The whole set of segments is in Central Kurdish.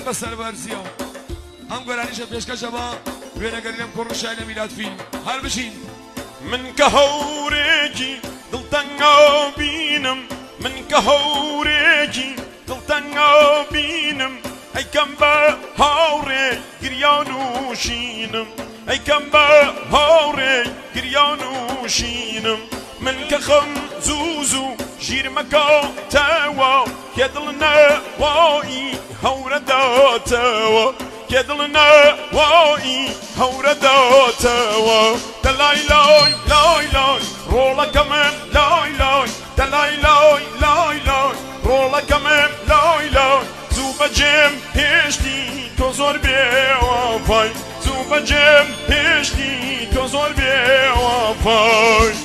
بسر ورزیا هم گرانیش پیشکش با وێنەگەریم کوڕشای لە میلاد فیلم هەر بشین من کە هەورێکی دڵتەنگا بینم من کە هەورێکی دڵتەنگا بینم ئەیکەم بە هاوڕێ گریان و شینم ئەیکەم بە هاوڕێ گریان و شینم من کە خەم زوو ژیر مەکاتەوە کێ دڵ نەوایی هەورە داتەوە کێ دڵ نەوایی هەورە داتەوە دەلای لای لای لای ڕۆڵەکە من لای لای دەلای لای لای لای ڕۆڵەکە من لای لای زوو بەجێم هێشتی تۆ زۆر بێوەفای زوو بەجێم هێشتی تۆ زۆر بێوەفای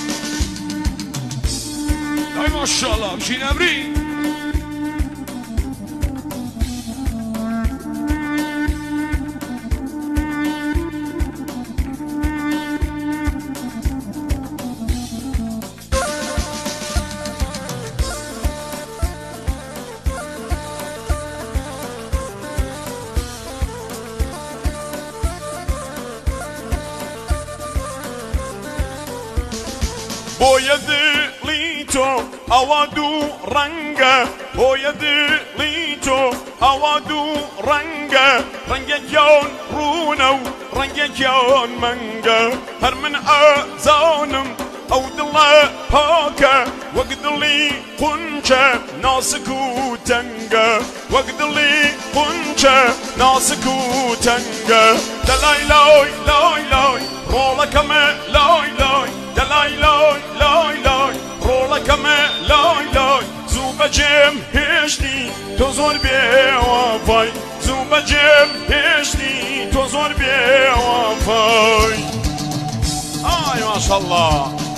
ئای ماشاءالله بشین ئەمری بۆیە دڵی تۆ ئەوا دوو ڕەنگە بۆیە دڵی تۆ ئەوا دوو ڕەنگە ڕەنگێکیان ڕوونە و ڕەنگێکیان مەنگە هەر من ئەزانم ئەو دڵە پاکە وەک دڵی قونچە ناسک و تەنگە وەک دڵی قونچە ناسک و تەنگە دەلای لای لای لای ڕۆڵەکەمە لای لای دەلای لای لای لای ڕۆڵەکەمە لای لای زوو بەجێم هێشتی تۆ زۆر بێوەفای زوو بەجێم هێشتی تۆ زۆر بێوەفای ئای ماشەڵڵا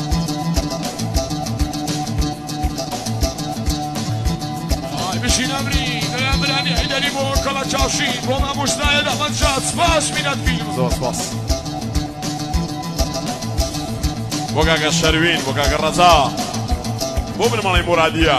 ئای بشین ئەمری دەیان برانی حیدەری بۆ کەڵە چاوشین بۆ مامۆستایە دەمەند جات سپاس میلاد فیلم زۆر سپاس بۆ کاکە شەروین بۆ کاکە ڕەزا بۆ بنمەڵی مورادیە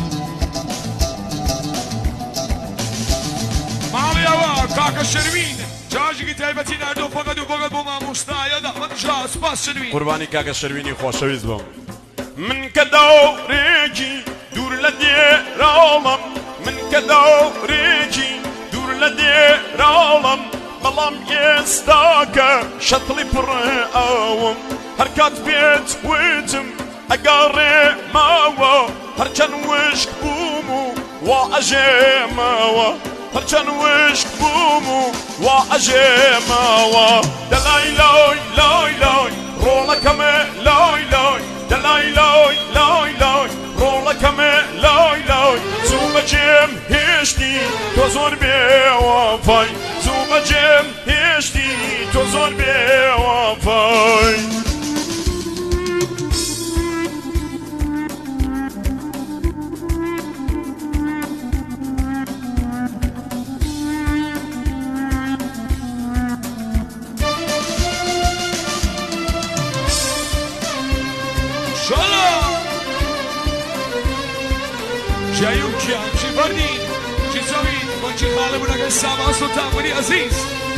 ماڵی ئەوە کاکە شەروین جاژێکی تایبەتی ناردۆ فەقەت و فەقەت بۆ مامۆستایە دەمەند جات سپاس شەروین قوربانی کاکە شەروینی خۆشەویست بم من کە دەورێکی دوور لە دێراڵم من کە دەورێکی دوور لە دێراڵم بەڵام ئێستاکە شەتڵی پڕ ئەوم هەر کات پێت وتم ئەگەڕێمەوە هەرچەند وشک بووم و وا ئەژێمەوە هەرچەند وشک بووم و وا ئەژێمەوە دەلای لای لای لای ڕۆڵەکەمە لای لای دەلای لای لای لای ڕۆڵەکەمە لای لای زوو بەجێم هێشتی تۆ زۆر بێوەفای زوو بەجێم هێشتی تۆ زۆر بێوەفای جایوم کیان چی فردین چی زمین با چی خاله بودگه سامان سلطان ولی عزیز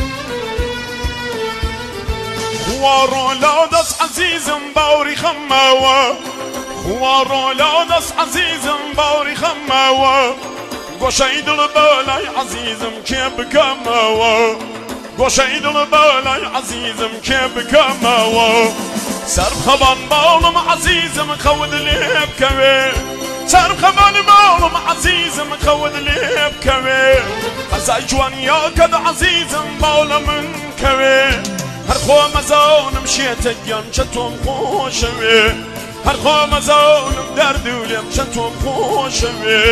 خوارو لادس عزیزم باوری خماوە خوارو لادس عزیزم باوری خماوە گۆشەی دڵ بەلای عزیزم کێ بکەمەوە گۆشەی دڵ بەلای عزیزم کێ بکەمەوە سەرخەبان باوڵم عزیزم خەوت لێ بکەوێ سەرخەبان باوڵم عزیزم خەوت لێ بکەوێ قەزای جوانیاکەت عزیزم باوڵە من کەوێ هەر خۆ مەزانم شێتە گیان چە تۆم خۆشەوێ هەر خۆ مەزانم دەرد و لێم چە تۆم خۆشەوێ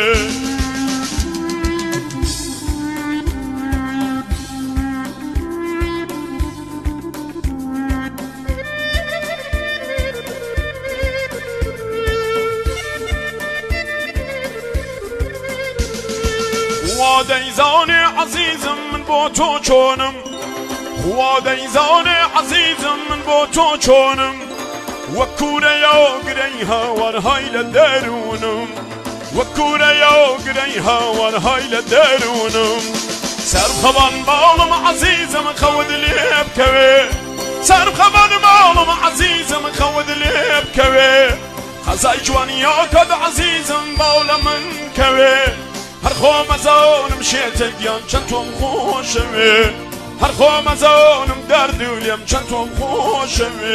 وا دەیزانێ عەزیزم من بۆ تۆ چۆنم وا دەیزانێ عەزیزم من بۆ تۆ چۆنم وەک کوورەیە گرەی هاوارهای لە دەروونم وكورة يوقري هوان هاي لدارونم سر خبان بالم عزيزم خود لي بكوي سر خبان بالم عزيزم خود لي بكوي خزاي جواني ياكد عزيزم بالم من كوي هر خو مزون مشيت اليوم شنتم خوشوي هر خو مزون درد اليوم شنتم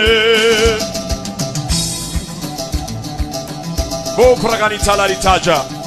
خوشوي بو كرغاني تالاري تاجا